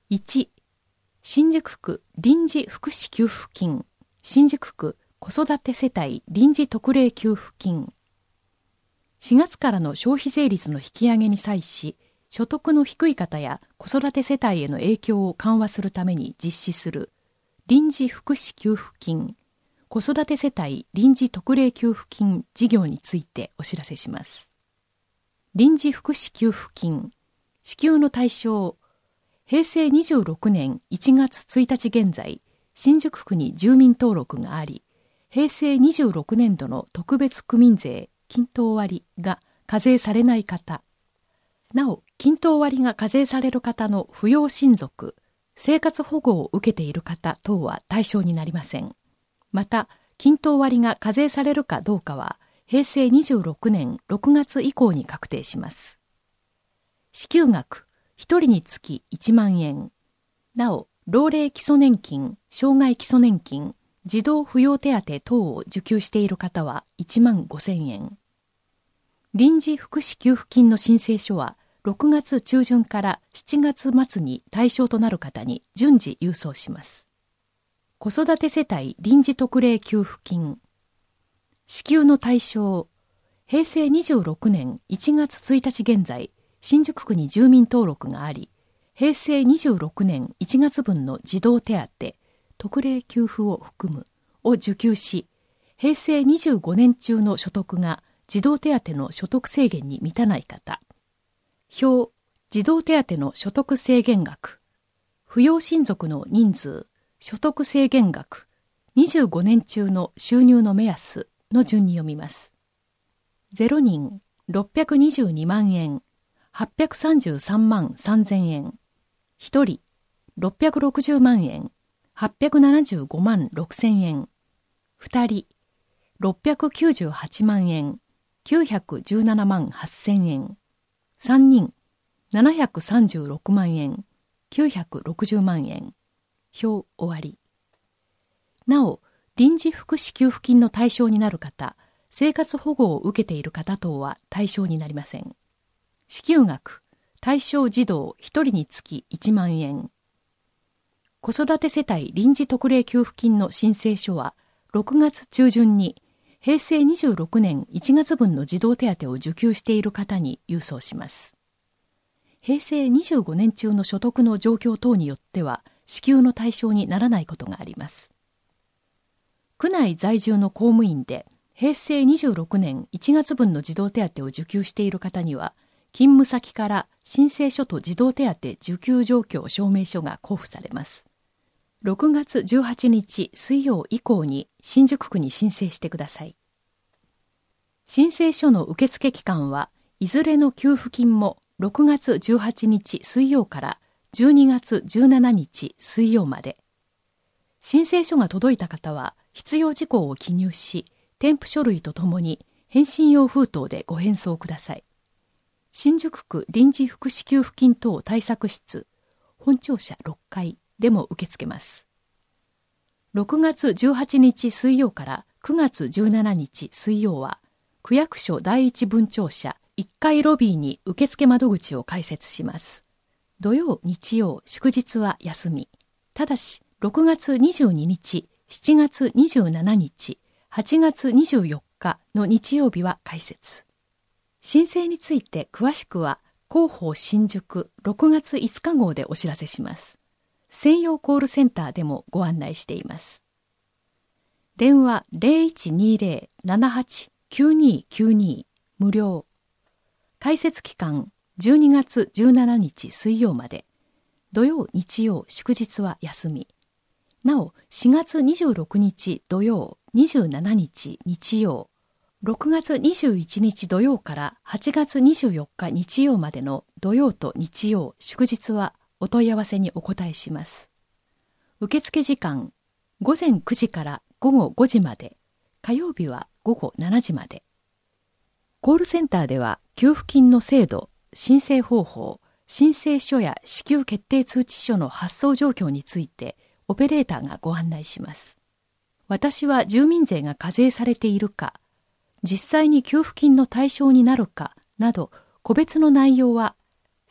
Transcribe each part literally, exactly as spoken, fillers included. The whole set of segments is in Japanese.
いち、新宿区臨時福祉給付金、新宿区子育て世帯臨時特例給付金。しがつからの消費税率の引き上げに際し、所得の低い方や子育て世帯への影響を緩和するために実施する臨時福祉給付金、子育て世帯臨時特例給付金事業についてお知らせします。臨時福祉給付金、支給の対象、へいせいにじゅうろくねんいちがつついたち現在、新宿区に住民登録があり、へいせいにじゅうろくねんどの特別区民税均等割が課税されない方、なお、均等割が課税される方の扶養親族、生活保護を受けている方等は対象になりません。また、均等割が課税されるかどうかは、へいせいにじゅうろくねんろくがつ以降に確定します。支給額、ひとりにつきいちまんえん。なお、老齢基礎年金、障害基礎年金、児童扶養手当等を受給している方はいちまんごせんえん。臨時福祉給付金の申請書は、ろくがつちゅうじゅんからしちがつまつに対象となる方に順次郵送します。子育て世帯臨時特例給付金。支給の対象、へいせいにじゅうろくねんいちがつついたち現在、新宿区に住民登録があり、へいせいにじゅうろくねんいちがつぶんの児童手当、特例給付を含むを受給し、へいせいにじゅうごねん中の所得が児童手当の所得制限に満たない方。表、児童手当の所得制限額。扶養親族の人数、所得制限額、にじゅうごねん中の収入の目安の順に読みます。ゼロにんろっぴゃくにじゅうにまんえん、はっぴゃくさんじゅうさんまんさんぜんえん。ひとりろっぴゃくろくじゅうまんえん、はっぴゃくななじゅうごまんろくせんえん。ふたりろっぴゃくきゅうじゅうはちまんえん、きゅうひゃくじゅうななまんはっせんえん。さんにんななひゃくさんじゅうろくまんえん、きゅうひゃくろくじゅうまんえん。表終わり。なお、臨時福祉給付金の対象になる方、生活保護を受けている方等は対象になりません。支給額、対象児童ひとりにつきいちまんえん。子育て世帯臨時特例給付金の申請書は、ろくがつちゅうじゅんに、へいせいにじゅうろくねんいちがつぶんの児童手当を受給している方に郵送します。へいせいにじゅうごねん中の所得の状況等によっては、支給の対象にならないことがあります。区内在住の公務員で、へいせいにじゅうろくねんいちがつぶんの児童手当を受給している方には、勤務先から申請書と児童手当受給状況証明書が交付されます。ろくがつじゅうはちにち水曜以降に新宿区に申請してください。申請書の受付期間はいずれの給付金もろくがつじゅうはちにち水曜からじゅうにがつじゅうしちにち水曜まで。申請書が届いた方は必要事項を記入し、添付書類とともに返信用封筒でご返送ください。新宿区臨時福祉給付金等対策室、本庁舎ろっかいでも受け付けます。ろくがつじゅうはちにち水曜からくがつじゅうしちにち水曜は、区役所第一分庁舎いっかいロビーに受付窓口を開設します。土曜、日曜、祝日は休み。ただし、ろくがつにじゅうににち、しちがつにじゅうしちにち、はちがつにじゅうよっかの日曜日は開設。申請について詳しくは、広報新宿ろくがついつか号でお知らせします。専用コールセンターでもご案内しています。電話 ゼロいちにゼロ ななはち きゅうにきゅうに 無料。開設期間じゅうにがつじゅうしちにち水曜まで。土曜、日曜、祝日は休み。なお、しがつにじゅうろくにち土曜、にじゅうしちにち日曜、ろくがつにじゅういちにち土曜からはちがつにじゅうよっか日曜までの土曜と日曜、祝日はお問い合わせにお答えします。受付時間、ごぜんくじからごごごじまで、火曜日はごごしちじまで。コールセンターでは給付金の制度、申請方法、申請書や支給決定通知書の発送状況についてオペレーターがご案内します。私は住民税が課税されているか、実際に給付金の対象になるかなど個別の内容は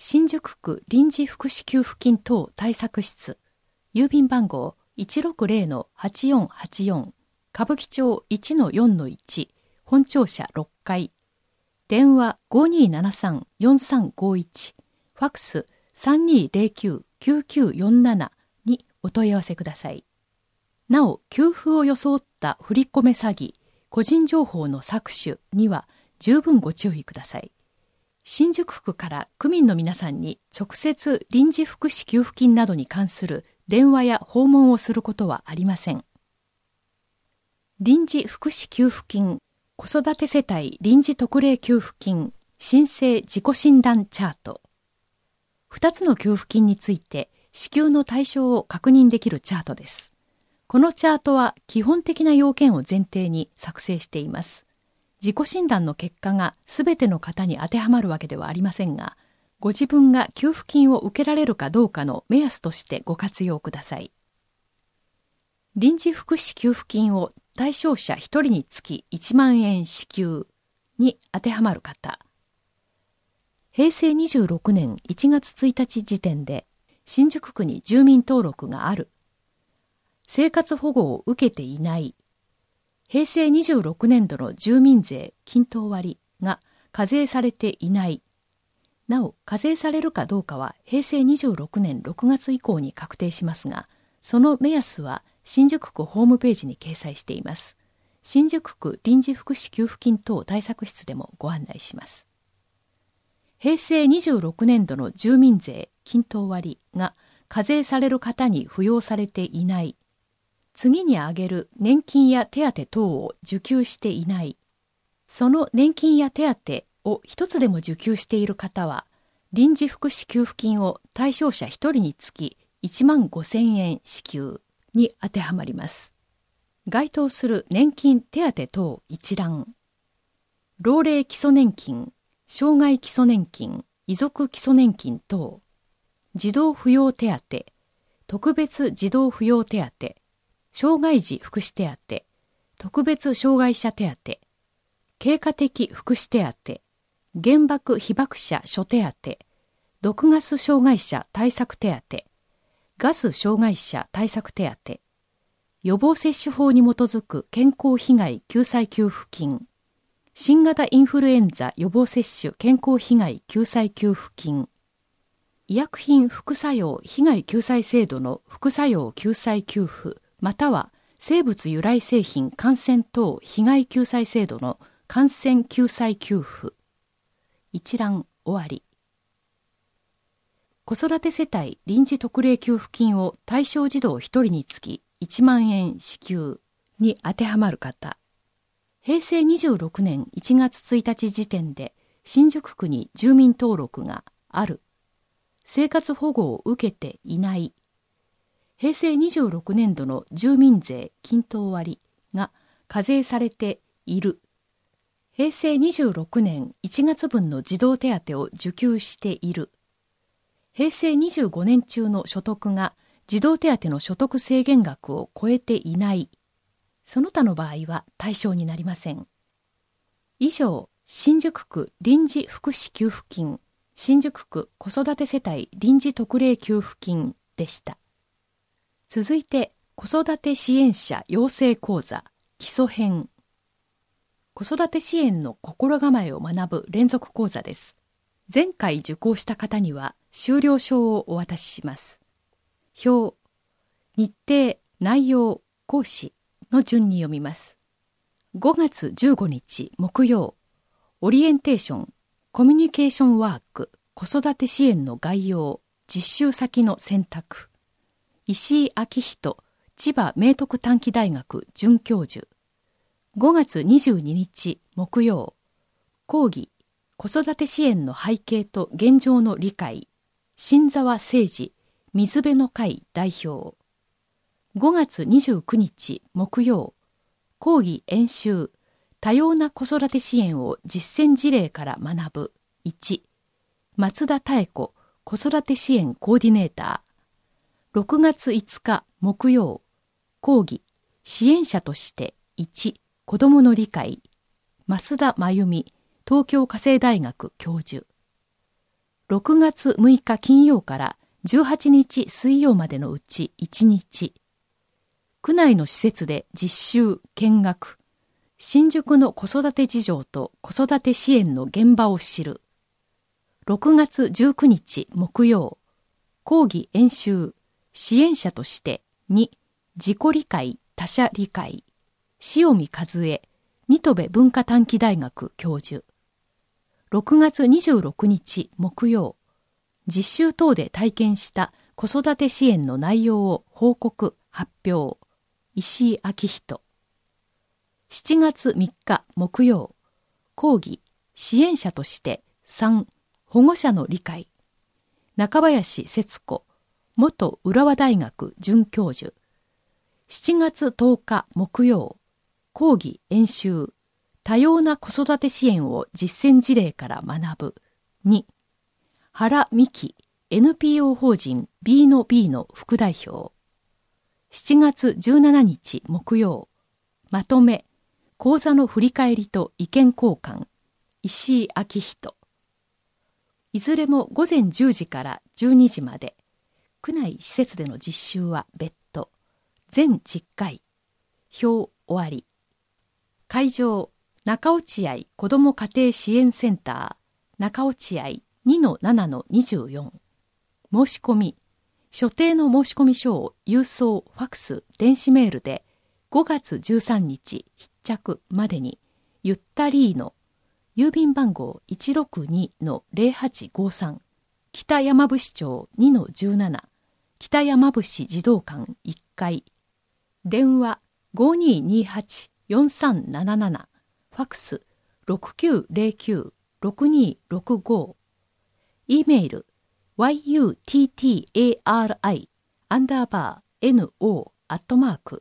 新宿区臨時福祉給付金等対策室、郵便番号 いちろくぜろのはちよんはちよん、歌舞伎町 いちのよんのいち、本庁舎ろっかい、電話 ごにーななさんよんさんごいち、ファックス さんにーぜろきゅうきゅうきゅうよんなな にお問い合わせください。なお、給付を装った振り込め詐欺、個人情報の搾取には十分ご注意ください。新宿区から区民の皆さんに直接臨時福祉給付金などに関する電話や訪問をすることはありません。臨時福祉給付金、子育て世帯臨時特例給付金、申請自己診断チャート。ふたつの給付金について支給の対象を確認できるチャートです。このチャートは基本的な要件を前提に作成しています。自己診断の結果がすべての方に当てはまるわけではありませんが、ご自分が給付金を受けられるかどうかの目安としてご活用ください。臨時福祉給付金を対象者ひとりにつきいちまんえん支給に当てはまる方。へいせいにじゅうろくねんいちがつついたち時点で新宿区に住民登録がある。生活保護を受けていない。へいせいにじゅうろくねんどの住民税均等割が課税されていない。なお、課税されるかどうかはへいせいにじゅうろくねんろくがつ以降に確定しますが、その目安は新宿区ホームページに掲載しています。新宿区臨時福祉給付金等対策室でもご案内します。へいせいにじゅうろくねんどの住民税均等割が課税される方に扶養されていない。次に挙げる年金や手当等を受給していない。その年金や手当を一つでも受給している方は、臨時福祉給付金を対象者ひとりにつきいちまんごせんえん支給に当てはまります。該当する年金手当等一覧。老齢基礎年金、障害基礎年金、遺族基礎年金等、児童扶養手当、特別児童扶養手当、障害児福祉手当、特別障害者手当、経過的福祉手当、原爆被爆者諸手当、毒ガス障害者対策手当、ガス障害者対策手当、予防接種法に基づく健康被害救済給付金、新型インフルエンザ予防接種健康被害救済給付金、医薬品副作用被害救済制度の副作用救済給付、または生物由来製品感染等被害救済制度の感染救済給付。一覧終わり。子育て世帯臨時特例給付金を対象児童ひとりにつきいちまんえん支給に当てはまる方。へいせいにじゅうろくねんいちがつついたち時点で新宿区に住民登録がある。生活保護を受けていない。へいせいにじゅうろくねんどの住民税均等割が課税されている。へいせいにじゅうろくねんいちがつぶんの児童手当を受給している。へいせいにじゅうごねん中の所得が児童手当の所得制限額を超えていない。その他の場合は対象になりません。以上、新宿区臨時福祉給付金、新宿区子育て世帯臨時特例給付金でした。続いて、子育て支援者養成講座基礎編。子育て支援の心構えを学ぶ連続講座です。前回受講した方には修了証をお渡しします。表、日程、内容、講師の順に読みます。ごがつじゅうごにち木曜、オリエンテーション、コミュニケーションワーク、子育て支援の概要、実習先の選択。石井明人、千葉明徳短期大学准教授。ごがつにじゅうににち木曜、講義、子育て支援の背景と現状の理解。新沢誠二、水辺の会代表。ごがつにじゅうくにち木曜、講義演習、多様な子育て支援を実践事例から学ぶ。いち、松田妙子、子育て支援コーディネーター。ろくがついつか木曜、講義、支援者としていち、子どもの理解。増田真由美、東京家政大学教授。 ろくがつむいか金曜からじゅうはちにち水曜までのうちいちにち、区内の施設で実習・見学、新宿の子育て事情と子育て支援の現場を知る。ろくがつじゅうくにち木曜、講義演習、支援者としてに、自己理解、他者理解、塩見和恵、新渡戸文化短期大学教授。ろくがつにじゅうろくにち木曜、実習等で体験した子育て支援の内容を報告、発表、石井明人。しちがつみっか木曜、講義、支援者としてさん、保護者の理解、中林節子、元浦和大学准教授。しちがつとおか木曜、講義演習、多様な子育て支援を実践事例から学ぶ。に、原美希 エヌピーオー 法人 ビー の ビー の副代表。しちがつじゅうしちにち木曜、まとめ、講座の振り返りと意見交換、石井明人。いずれもごぜんじゅうじからじゅうにじまで、区内施設での実習は別途、全じゅっかい、表終わり。会場、中落合子ども家庭支援センター、中落合 にのななのにじゅうよん。申し込み、所定の申込書を郵送、ファクス、電子メールでごがつじゅうさんにち必着までに、ゆったりーの、郵便番号 いちろくにのぜろはちごさん、北山伏町 にのじゅうなな、北山伏児童館いっかい、電話 ごにーにーはちよんさんなななな、ファクス ろくきゅうぜろきゅうろくにーろくご、e メール yuttari アンダーバー no アットマーク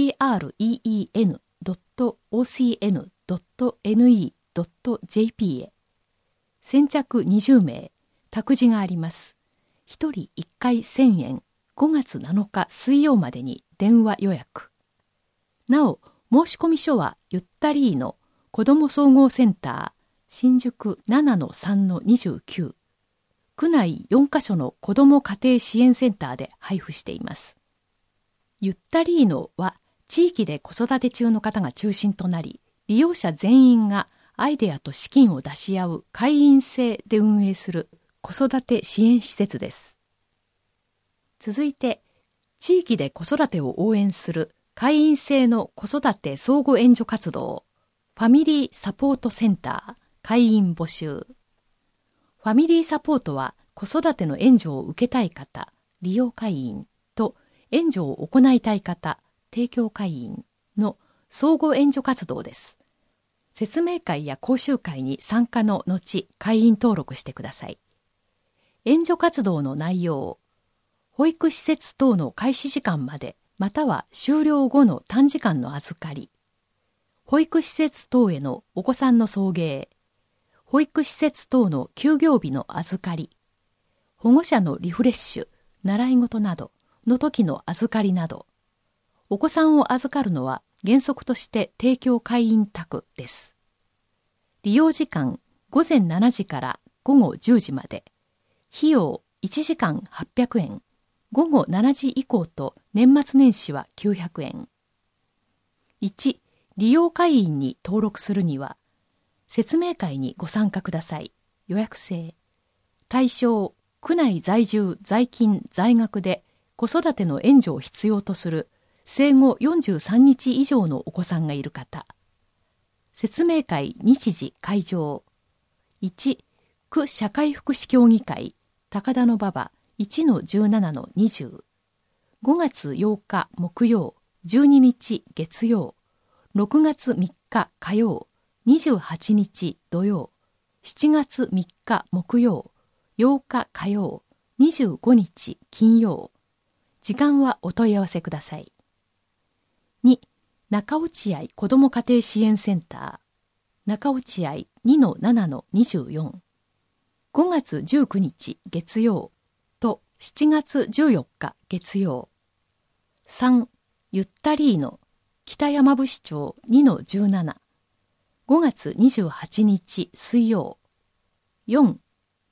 green.ocn.ne.jp へ。先着にじゅうめい、託児があります。ひとりいっかいせんえん、ごがつなのか水曜までに電話予約。なお、申込書はゆったりーの子ども総合センター、新宿 ななのさんのにじゅうきゅう、区内よんかしょの子ども家庭支援センターで配布しています。ゆったりーのは地域で子育て中の方が中心となり、利用者全員がアイデアと資金を出し合う会員制で運営する子育て支援施設です。続いて、地域で子育てを応援する会員制の子育て相互援助活動、ファミリーサポートセンター、会員募集。ファミリーサポートは子育ての援助を受けたい方、利用会員と援助を行いたい方、提供会員の相互援助活動です。説明会や講習会に参加の後、会員登録してください。援助活動の内容、保育施設等の開始時間まで、または終了後の短時間の預かり、保育施設等へのお子さんの送迎、保育施設等の休業日の預かり、保護者のリフレッシュ、習い事などの時の預かりなど、お子さんを預かるのは原則として提供会員宅です。利用時間ごぜんしちじからごごじゅうじまで、費用いちじかんはっぴゃくえん、ごごしちじ以降と年末年始はきゅうひゃくえん。いち、利用会員に登録するには、説明会にご参加ください。予約制。対象、区内在住、在勤、在学で子育ての援助を必要とする生後よんじゅうさんにち以上のお子さんがいる方。説明会日時会場。いち、区社会福祉協議会、高田馬場 いちのじゅうななのにじゅう。ごがつようか木曜、じゅうににち月曜、ろくがつみっか火曜、にじゅうはちにち土曜、しちがつみっか木曜、ようか火曜、にじゅうごにち金曜。時間はお問い合わせください。に、中落合子ども家庭支援センター、中落合 にのななのにじゅうよん。ごがつじゅうくにち月曜としちがつじゅうよっか月曜。さん、ゆったりーの北山伏町 にのじゅうなな。ごがつにじゅうはちにち水曜。よん、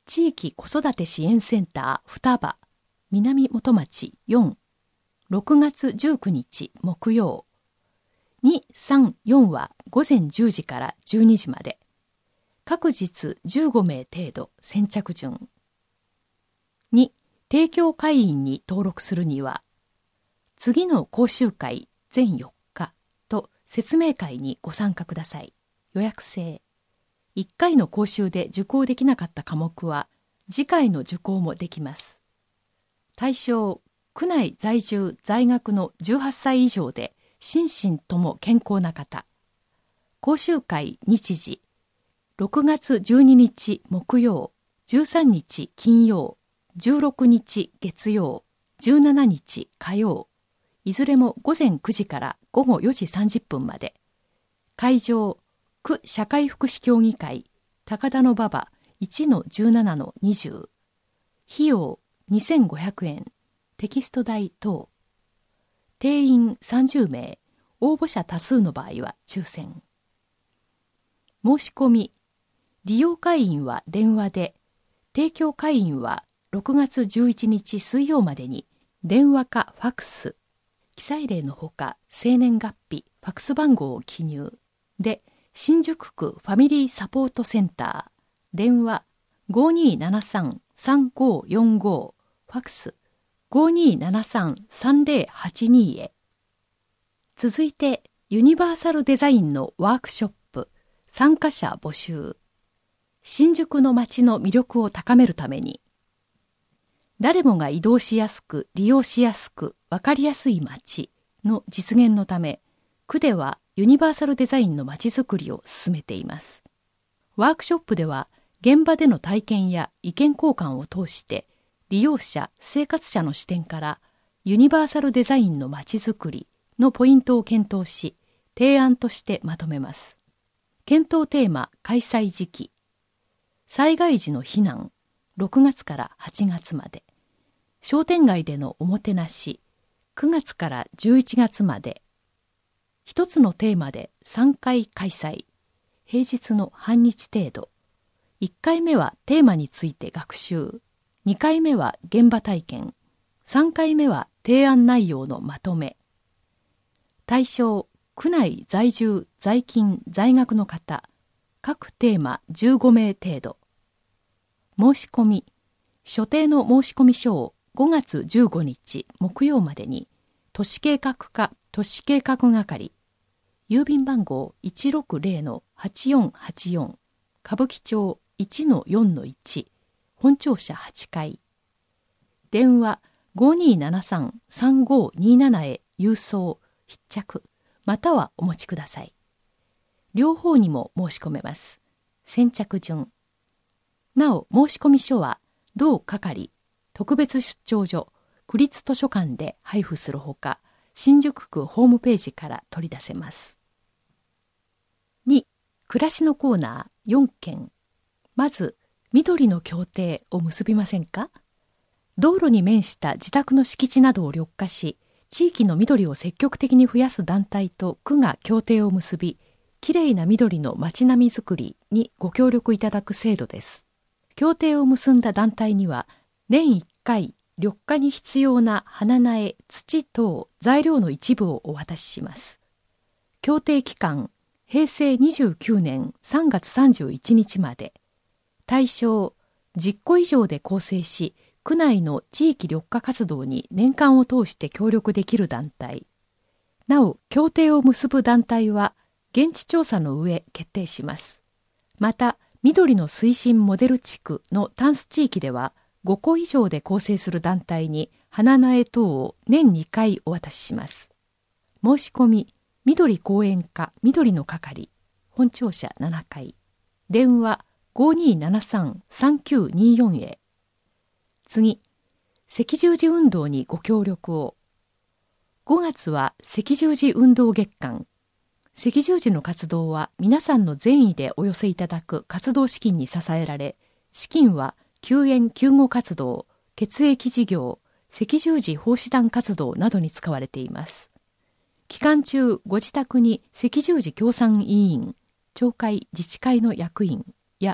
地域子育て支援センター双葉南元町よん、ろくがつじゅうくにち木曜。に、さん、よんは午前じゅうじからじゅうにじまで。各日じゅうごめい程度先着順。に、提供会員に登録するには、次の講習会全よっかと説明会にご参加ください。予約制。いっかいの講習で受講できなかった科目は、次回の受講もできます。対象、区内在住在学のじゅうはっさい以上で心身とも健康な方。講習会日時、ろくがつじゅうににち木曜、じゅうさんにち金曜、じゅうろくにち月曜、じゅうしちにち火曜、いずれも午前くじから午後よじさんじゅっぷんまで。会場、区社会福祉協議会、高田馬場 いちのじゅうななのにじゅう。費用にせんごひゃくえん、テキスト代等。定員さんじゅうめい、応募者多数の場合は抽選。申し込み、利用会員は電話で、提供会員はろくがつじゅういちにち水曜までに電話かファクス、記載例のほか生年月日、ファクス番号を記入で、新宿区ファミリーサポートセンター、電話 ごにーななさんさんごーよんご、ファクス ごにーななさんさんぜろはちに へ。続いて、ユニバーサルデザインのワークショップ、参加者募集。新宿の街の魅力を高めるために、誰もが移動しやすく、利用しやすく、わかりやすい街の実現のため、区ではユニバーサルデザインの街づくりを進めています。ワークショップでは、現場での体験や意見交換を通して、利用者、生活者の視点からユニバーサルデザインの街づくりのポイントを検討し、提案としてまとめます。検討テーマ、開催時期。災害時の避難、ろくがつからはちがつまで。商店街でのおもてなし、くがつからじゅういちがつまで。一つのテーマでさんかい開催。平日の半日程度。いっかいめはテーマについて学習。にかいめは現場体験。さんかいめは提案内容のまとめ。対象、区内在住、在勤、在学の方。各テーマじゅうごめい程度。申し込み。所定の申込書をごがつじゅうごにち木曜までに、都市計画課都市計画係、郵便番号 いちろくぜろのはちよんはちよん、歌舞伎町 いちのよんのいち、本庁舎はちかい。電話 ごにーななさんさんごーにーなな へ郵送、必着、またはお持ちください。両方にも申し込めます。先着順。なお、申込書は、同係、特別出張所、区立図書館で配布するほか、新宿区ホームページから取り出せます。に、暮らしのコーナーよんけん。まず、緑の協定を結びませんか？道路に面した自宅の敷地などを緑化し、地域の緑を積極的に増やす団体と区が協定を結び、きれいな緑の街並みづくりにご協力いただく制度です。協定を結んだ団体には、年いっかい、緑化に必要な花苗、土等、材料の一部をお渡しします。協定期間、へいせいにじゅうきゅうねんさんがつさんじゅういちにちまで。対象、じゅっこ以上で構成し、区内の地域緑化活動に年間を通して協力できる団体。なお、協定を結ぶ団体は、現地調査の上決定します。また、緑の推進モデル地区のタンス地域では、ごこ以上で構成する団体に花苗等を年にかいお渡しします。申し込み、緑公園課緑の係、本庁舎ななかい。電話 ごにーななさんさんきゅうにーよん へ。次、赤十字運動にご協力を。ごがつは赤十字運動月間。赤十字の活動は皆さんの善意でお寄せいただく活動資金に支えられ、資金は救援救護活動、血液事業、赤十字奉仕団活動などに使われています。期間中、ご自宅に赤十字協賛委員、町会自治会の役員や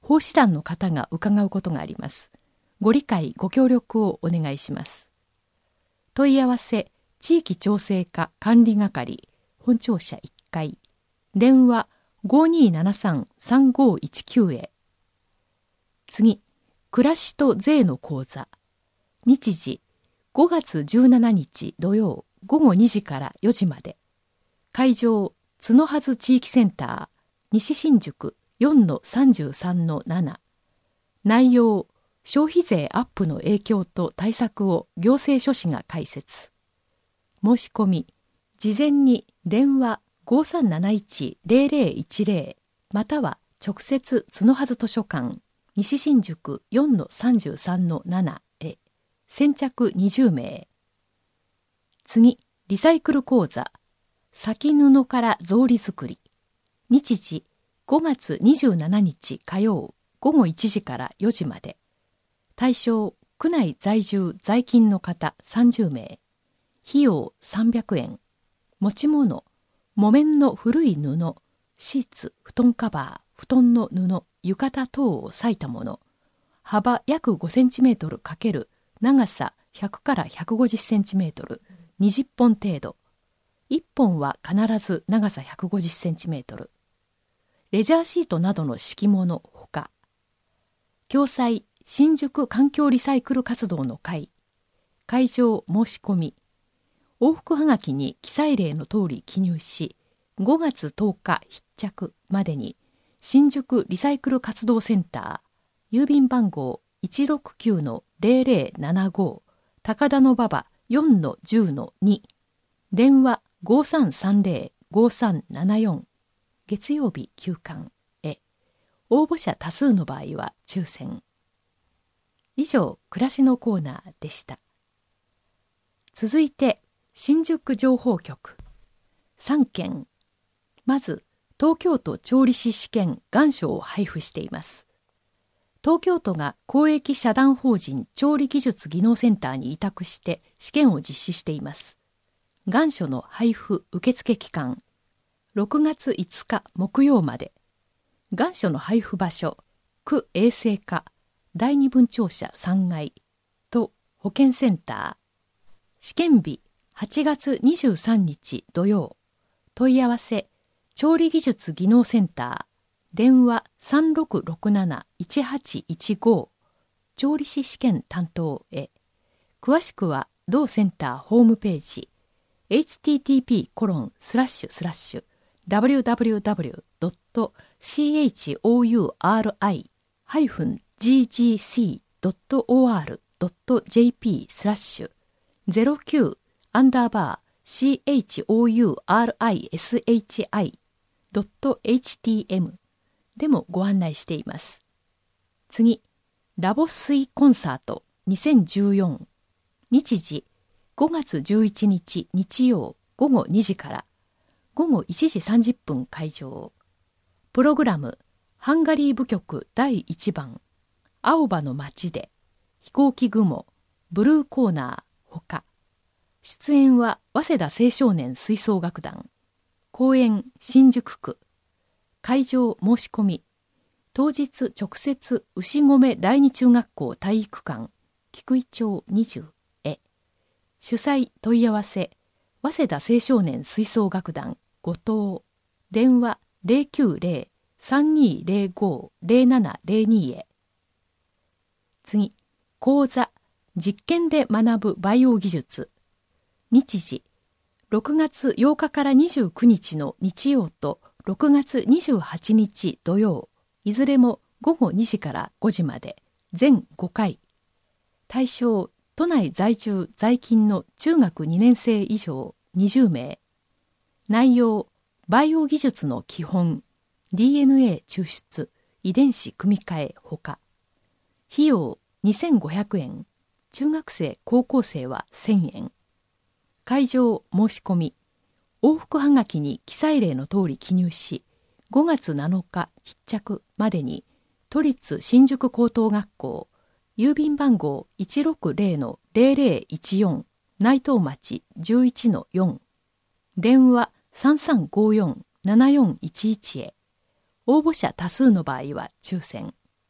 奉仕団の方が伺うことがあります。ご理解ご協力をお願いします。問い合わせ地域調整課管理係本庁舎いっかい、電話 ごにーななさんさんごいちきゅう へ。次、暮らしと税の講座。日時ごがつじゅうしちにち土曜ごごにじからよじまで。会場角筈地域センター西新宿 よんのさんじゅうさんのなな。内容消費税アップの影響と対策を行政書士が解説。申し込み事前に電話 ごさんなないちぜろぜろいちぜろ または直接角筈図書館西新宿 よんのさんじゅうさんのなな へ。先着にじゅうめい。次、リサイクル講座先布から草履作り。日時ごがつにじゅうしちにち火曜ごごいちじからよじまで。対象区内在住在勤の方さんじゅうめい。費用さんびゃくえん。持ち物木綿の古い布、シーツ、布団カバー、布団の布、浴衣等を裂いたもの。幅約ごセンチメートル×長さひゃくからひゃくごじゅっセンチメートル、にじゅっぽん程度。いっぽんは必ず長さひゃくごじゅっセンチメートル。レジャーシートなどの敷物ほか。共催新宿環境リサイクル活動の会。会場申し込み。往復はがきに記載例の通り記入し、ごがつとおか必着までに新宿リサイクル活動センター、郵便番号 いちろくきゅうのぜろぜろななご、高田馬場 よんのじゅうのに、電話ごさんさんぜろ ごさんななよん、月曜日休館へ。応募者多数の場合は抽選。以上、暮らしのコーナーでした。続いて、新宿情報局さんけん。まず東京都調理師試験願書を配布しています。東京都が公益社団法人調理技術技能センターに委託して試験を実施しています。願書の配布受付期間ろくがついつか木曜まで。願書の配布場所区衛生課だいに分庁舎さんがいと保健センター。試験日はちがつにじゅうさんにち土曜。問い合わせ調理技術技能センター。電話 さんろくろくなないちはちいちご。調理師試験担当へ。詳しくは同センターホームページ エイチティーティーピーコロンスラッシュスラッシュダブリューダブリューダブリュードットシーエイチオーユーアールアイハイフンジージーシードットオーアールドットジェーピースラッシュゼロきゅうアンダーバー シーエイチオーユーアールアイエスエイチアイドットエイチティーエム でもご案内しています。次、ラボスイコンサートにせんじゅうよん。日時ごがつじゅういちにち日曜ごごにじからごごいちじさんじゅっぷん会場。プログラムハンガリー舞曲だいいちばん青葉の街で飛行機雲ブルーコーナーほか。出演は早稲田青少年吹奏楽団。公演新宿区。会場申し込み。当日直接牛込第二中学校体育館菊井町にじゅうへ。主催問い合わせ早稲田青少年吹奏楽団後藤。電話 ゼロきゅうゼロ さんにーゼロご ゼロななゼロに へ。次、講座実験で学ぶバイオ技術。日時ろくがつようかからにじゅうくにちの日曜とろくがつにじゅうはちにち土曜、いずれもごごにじからごじまで全ごかい。対象都内在住在勤の中学にねんせい以上にじゅうめい。内容バイオ技術の基本、 ディーエヌエー 抽出遺伝子組み換えほか。費用にせんごひゃくえん。中学生高校生はせんえん。会場申し込み。往復はがきに記載例の通り記入し、ごがつなのか必着までに都立新宿高等学校郵便番号 いちろくゼロのゼロゼロいちよん 内藤町 じゅういちのよん。電話さんさんごよん ななよんいちいちへ。応募者多数の場合は抽選。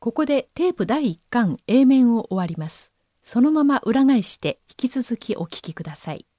ここでテープだいいっかん A 面を終わります。そのまま裏返して引き続きお聞きください。